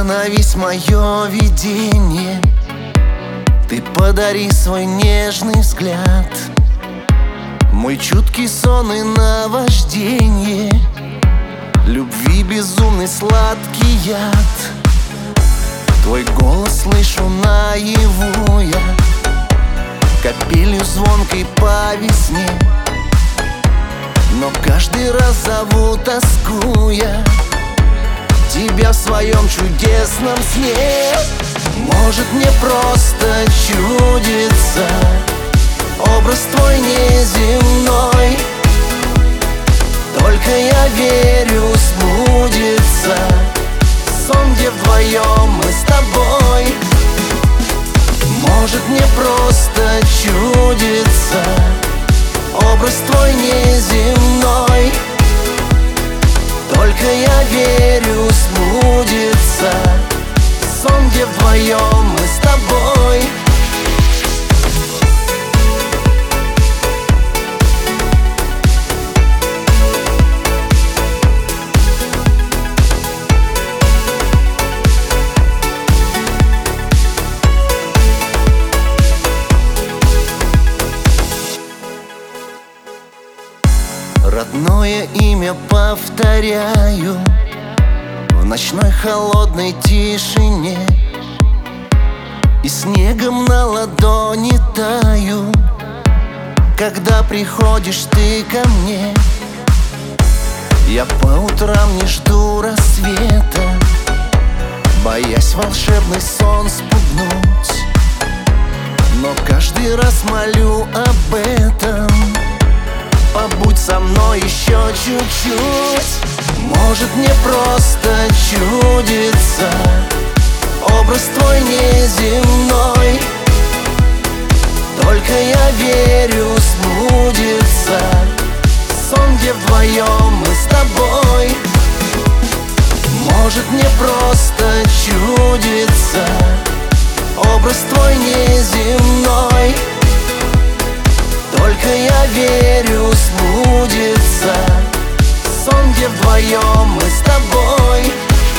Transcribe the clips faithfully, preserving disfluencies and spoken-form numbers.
становись мое видение. Ты подари свой нежный взгляд, мой чуткий сон и наваждение, любви безумный сладкий яд. Твой голос слышу наяву я, капелью звонкой по весне, но каждый раз зову, тоскуя, тебя в своем чудесном сне. Может, мне просто чудится образ твой неземной, только я верю, сбудется сон, где вдвоем мы с тобой. Может, мне просто чудится образ твой неземной, только я верю, сбудется сон, где вдвоем мы с тобой. Родное имя повторяю в ночной холодной тишине, и снегом на ладони таю, когда приходишь ты ко мне. Я по утрам не жду рассвета, боясь волшебный сон спугнуть, но каждый раз молю об этом: побудь со мной еще чуть-чуть. Может, мне просто чудится образ твой неземной, только я верю, сбудется сон, где вдвоем мы с тобой. Может, мне просто чудится образ твой неземной, только я верю, сбудется сон, где вдвоем мы с тобой.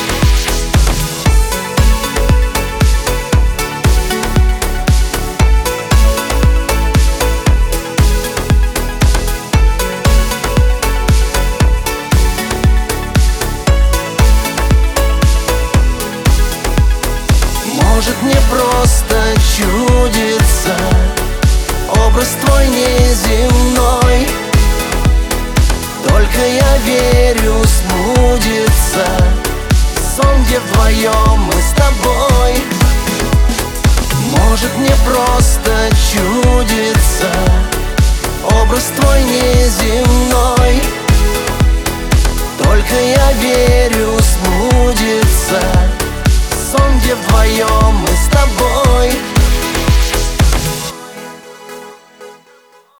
Может, мне просто чудится образ твой неземной, только я верю, сбудется сон, где вдвоем мы с тобой. Может, мне просто чудится образ твой неземной, только я верю, сбудется сон, где вдвоем мы с тобой.